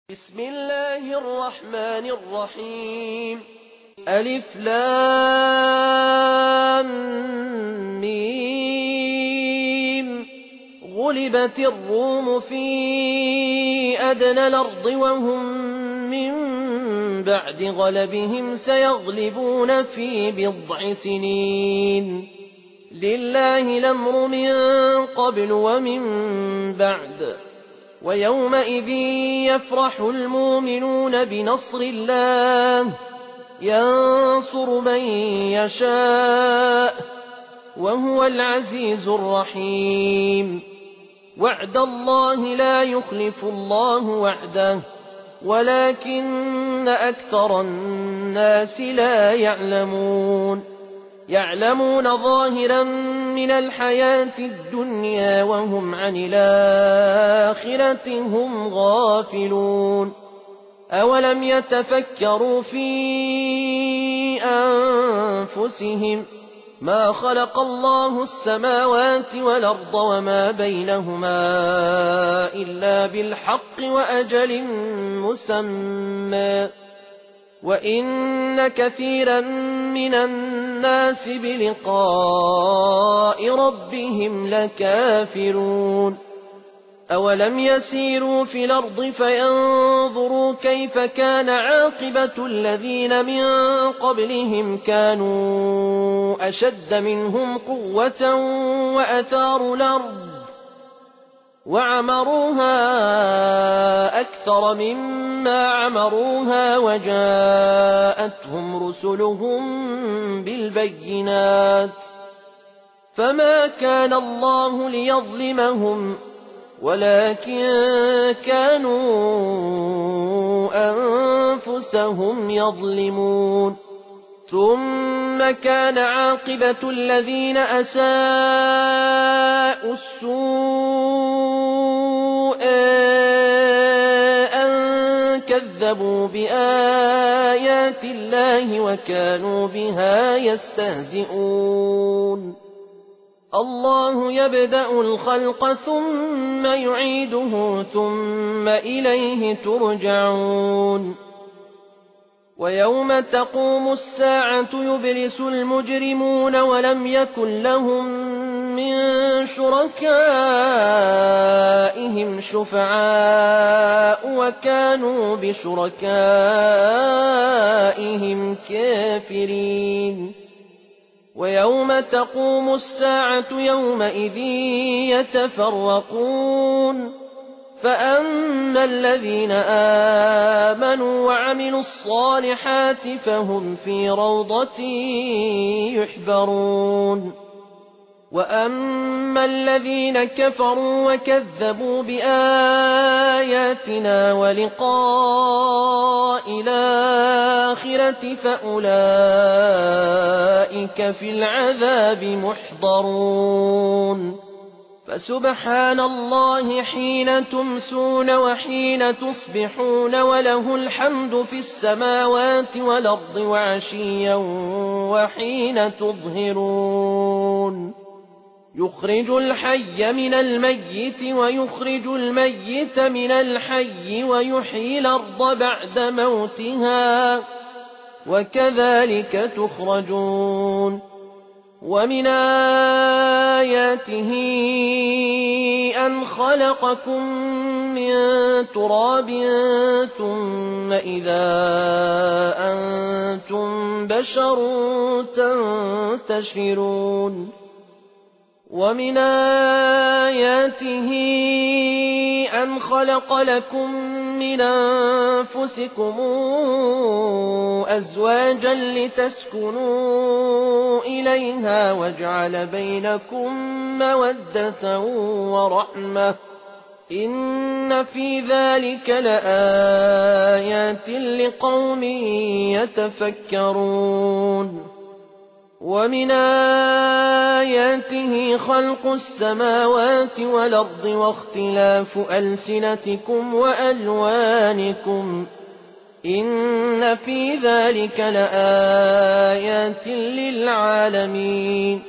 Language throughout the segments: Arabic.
بسم الله الرحمن الرحيم ألف لام ميم غلبت الروم في أدنى الأرض وهم من بعد غلبهم سيغلبون في بضع سنين لله الأمر من قبل ومن بعد ويومئذ يفرح المؤمنون بنصر الله ينصر من يشاء وهو العزيز الرحيم وعد الله لا يخلف الله وعده ولكن أكثر الناس لا يعلمون ظاهرا من الحياة الدنيا وهم عن الآخرة هم غافلون أولم يتفكروا في أنفسهم ما خلق الله السماوات والأرض وما بينهما إلا بالحق وأجل مسمى وإن كثيرا من الناس بلقاء ربهم لكافرون أولم يسيروا في الأرض فينظروا كيف كان عاقبة الذين من قبلهم كانوا أشد منهم قوة وأثاروا الأرض وعمروها أكثر مما عمروها وجاءتهم رسلهم بالبينات فما كان الله ليظلمهم ولكن كانوا أنفسهم يظلمون ثم كان عاقبة الذين أساءوا السوء أن كذبوا بآيات الله وكانوا بها يستهزئون الله يبدأ الخلق ثم يعيده ثم إليه ترجعون ويوم تقوم الساعة يبلس المجرمون ولم يكن لهم من شركائهم شفعاء وكانوا بشركائهم كافرين ويوم تقوم الساعة يومئذ يتفرقون فأما الذين آمنوا وعملوا الصالحات فهم في روضة يحبرون وأما الذين كفروا وكذبوا بآياتنا ولقاء الآخرة فأولئك في العذاب محضرون فسبحان الله حين تمسون وحين تصبحون وله الحمد في السماوات والأرض وعشيا وحين تظهرون يخرج الحي من الميت ويخرج الميت من الحي ويحيي الأرض بعد موتها وكذلك تخرجون ومن آياته أن خلقكم من تراب ثم إذا أنتم بشر تنتشرون ومن آياته أن خلق لكم من أنفسكم أزواجا لتسكنوا إليها وجعل بينكم مودة ورحمة إن في ذلك لآيات لقوم يتفكرون ومن آياته خلق السماوات والأرض واختلاف ألسنتكم وألوانكم إن في ذلك لآيات للعالمين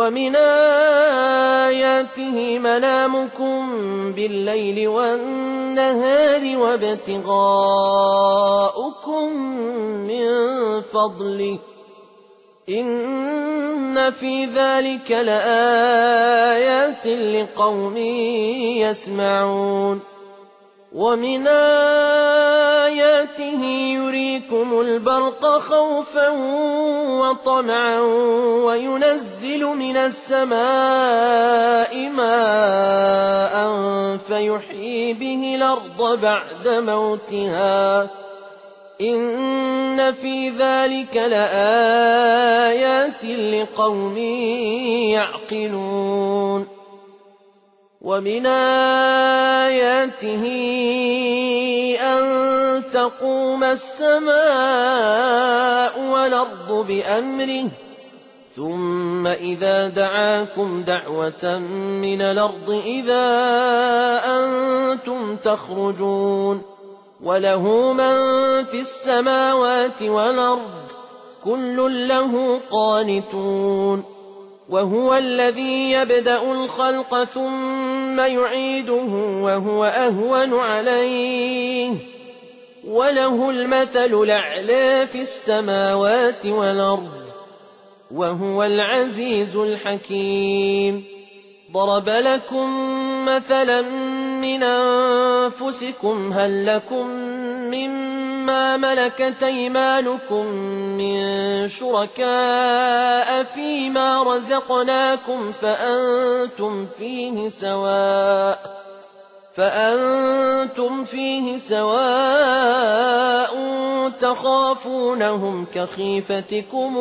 ومن آياته منامكم بالليل والنهار النهار وابتغاؤكم من فضله إن في ذلك لآيات لقوم يسمعون ومن آياته يريكم البرق خوفا وطمعا وينزل من السماء ماء فيحيي به الأرض بعد موتها إن في ذلك لآيات لقوم يعقلون ومن آياته أن تقوم السماء والأرض بأمره ثم إذا دعاكم دعوة من الأرض إذا أنتم تخرجون وله من في السماوات والأرض كل له قانتون وهو الذي يبدأ الخلق ثم يعيده وهو أهون عليه وله المثل الأعلى في السماوات والأرض وهو العزيز الحكيم ضرب لكم مثلا من أنفسكم هل لكم مما ملكت أيمانكم من شركاء فيما رزقناكم فأنتم فيه سواء تخافونهم كخيفتكم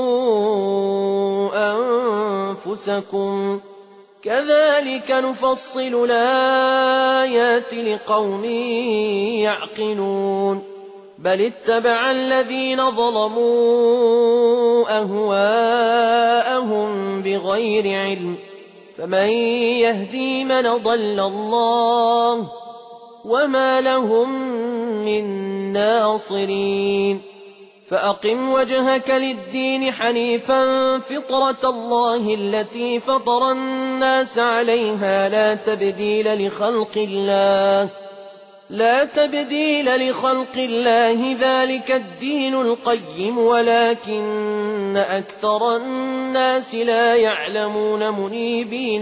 أنفسكم كذلك نفصل الآيات لقوم يعقلون بل اتبع الذين ظلموا أهواءهم بغير علم فمن يهدي من ضل الله وما لهم من ناصرين فأقم وجهك للدين حنيفا فطرة الله التي فطر الناس عليها لا تبديل لخلق الله ذلك الدين القيم ولكن أكثر الناس لا يعلمون منيبين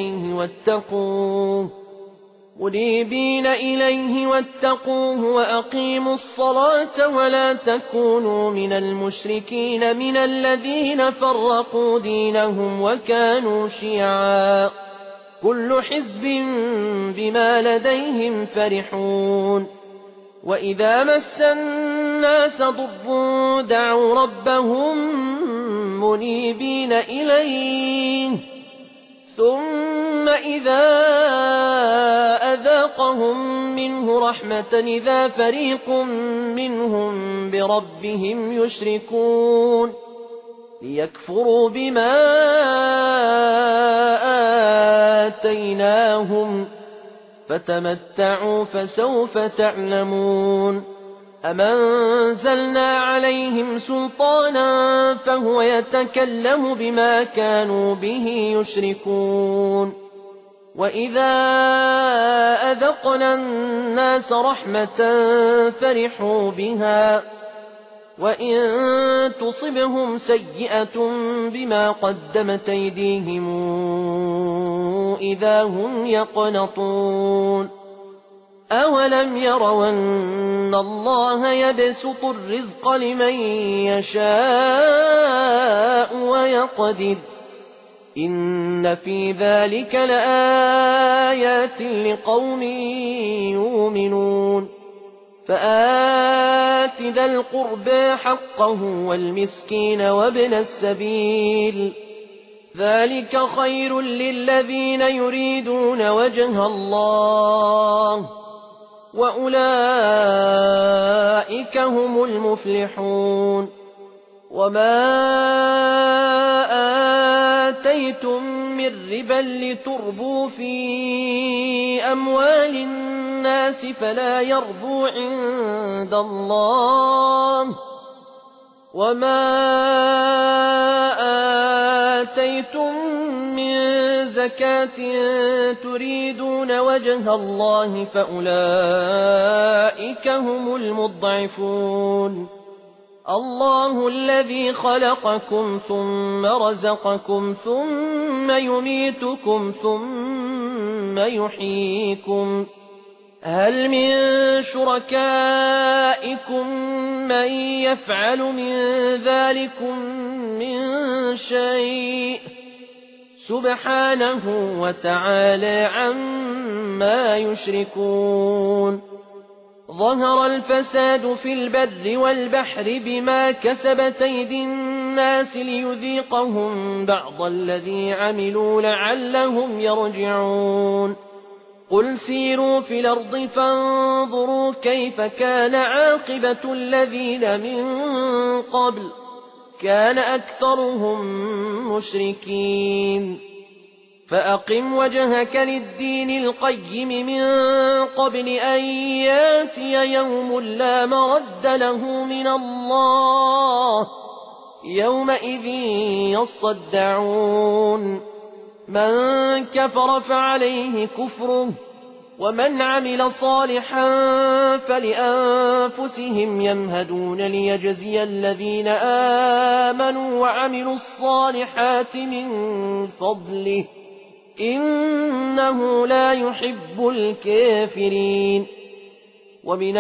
إليه واتقوه وأقيموا الصلاة ولا تكونوا من المشركين من الذين فرقوا دينهم وكانوا شيعا كل حزب بما لديهم فرحون وإذا مس الناس ضر دعوا ربهم منيبين إليه ثم إذا أذاقهم منه رحمة إذا فريق منهم بربهم يشركون ليكفروا بما آتيناهم فتمتعوا فسوف تعلمون أم أنزلنا عليهم سلطانا فهو يتكلم بما كانوا به يشركون وإذا أذقنا الناس رحمة فرحوا بها وإن تصبهم سيئة بما قدمت أيديهم إذا هم يقنطون أولم يروا أن الله يبسط الرزق لمن يشاء ويقدر إن في ذلك لآيات لقوم يؤمنون فآت ذا القربى حقه والمسكين وابن السبيل ذلك خير للذين يريدون وجه الله وأولئك هم المفلحون وما آتيتم من ربا لتربوا في أموال الناس فلا يربو عند الله وما آتيتم من زكاة تريدون وجه الله فأولئك هم المضعفون الله الذي خلقكم ثم رزقكم ثم يميتكم ثم يحييكم هل من شركائكم من يفعل من ذلكم من شيء سبحانه وتعالى عما يشركون ظهر الفساد في البر والبحر بما كسبت أيدي الناس ليذيقهم بعض الذي عملوا لعلهم يرجعون قل سيروا في الأرض فانظروا كيف كان عاقبة الذين من قبل كان أكثرهم مشركين فأقم وجهك للدين القيم من قبل أن ياتي يوم لا مرد له من الله يومئذ يصدعون من كفر فعليه كفره ومن عمل صالحا فلأنفسهم يمهدون ليجزي الذين آمنوا وعملوا الصالحات من فضله إنه لا يحب الكافرين ومن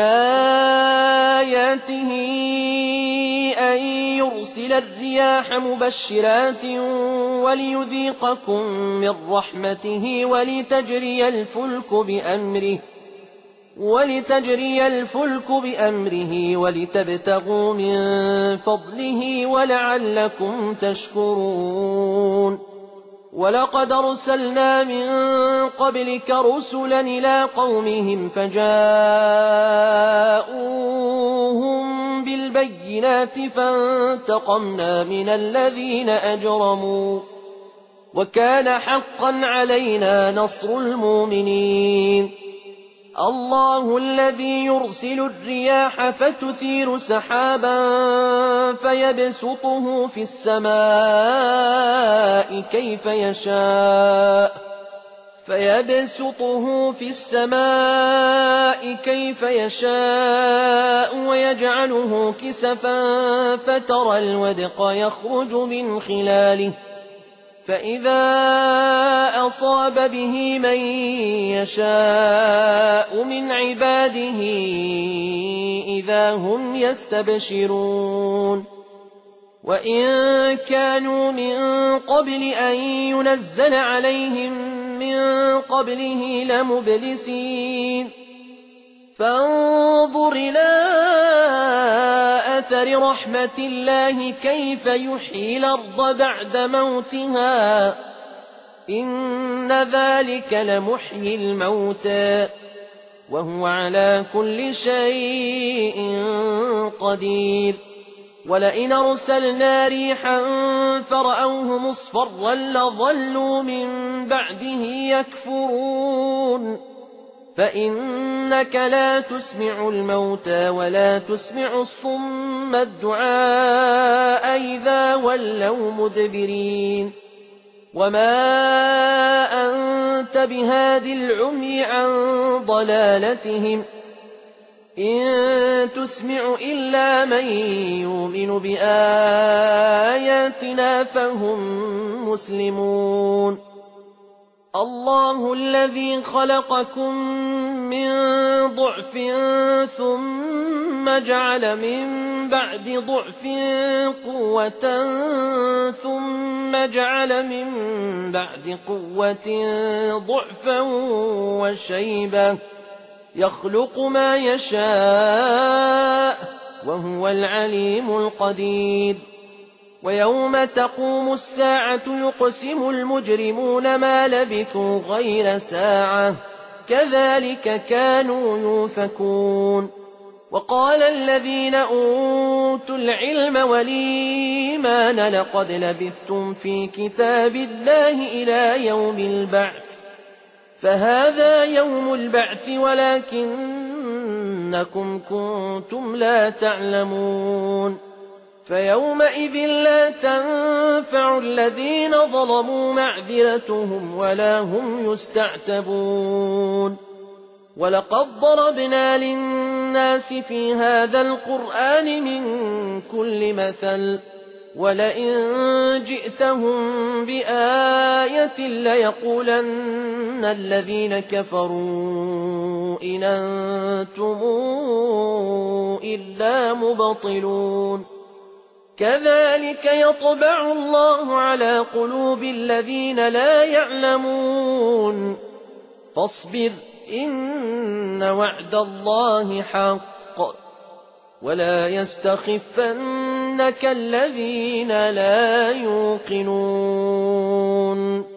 آياته أن يرسل الرياح مبشرات وليذيقكم من رحمته ولتجري الفلك بأمره ولتبتغوا من فضله ولعلكم تشكرون ولقد أرسلنا من قبلك رسلا إلى قومهم فجاءوهم بالبينات فانتقمنا من الذين أجرموا وكان حقا علينا نصر المؤمنين الله الذي يرسل الرياح فتثير سحابا فيبسطه في السماء كيف يشاء ويجعله كسفا فترى الودق يخرج من خلاله فإذا أصاب به من يشاء من عباده إذا هم يستبشرون وإن كانوا من قبل أن ينزل عليهم من قبله لمبلسين فانظر إلى أثر رحمة الله كيف يحيي الأرض بعد موتها إن ذلك لمحيي الموتى وهو على كل شيء قدير ولئن أرسلنا ريحا فرأوه مصفرا لظلوا من بعده يكفرون فإنك لا تسمع الموتى ولا تسمع الصم الدعاء إذا ولوا مدبرين وما أنت بهاد العمي عن ضلالتهم إن تسمع إلا من يؤمن بآياتنا فهم مسلمون الله الذي خلقكم من ضعف ثم جعل من بعد ضعف قوة ثم جعل من بعد قوة ضعفا وشيبة يخلق ما يشاء وهو العليم القدير ويوم تقوم الساعة يقسم المجرمون ما لبثوا غير ساعة كذلك كانوا يؤفكون وقال الذين أوتوا العلم والإيمان لقد لبثتم في كتاب الله إلى يوم البعث فهذا يوم البعث ولكنكم كنتم لا تعلمون فيومئذ لا تنفع الذين ظلموا معذرتهم ولا هم يستعتبون ولقد ضربنا للناس في هذا القرآن من كل مثل ولئن جئتهم بآية ليقولن الذين كفروا إن أنتم إلا مبطلون كذلك يطبع الله على قلوب الذين لا يعلمون فاصبر إن وعد الله حق ولا يستخفنك الذين لا يوقنون